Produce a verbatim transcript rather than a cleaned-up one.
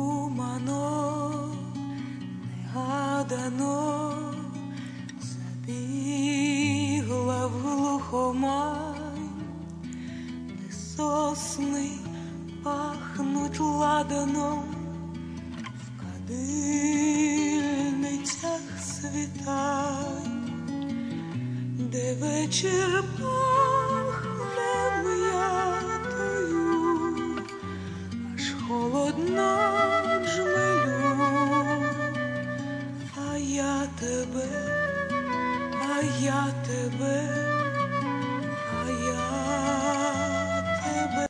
задумано, негадано забігла в глухомань, де сосни пахнуть ладаном, в кадильницях світань, де вечір